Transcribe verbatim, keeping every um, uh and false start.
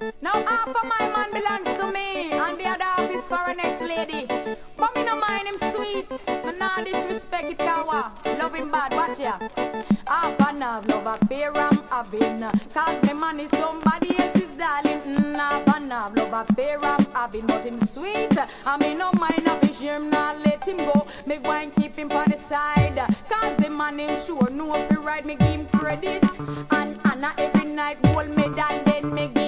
Now half of my man belongs to me, and the other half is for a next lady. But me no mind him sweet, me nah disrespect it kawa. Love him bad, watch ya. Half and half love affair I'm having, cause me man is somebody else's darling. Mm, half and half love affair I'm having, but him sweet, I me no mind a fish him, nah let him go. Me go and keep him on the side, cause the man him sure know if he right, me give him credit. And Anna every night hold me down, then me give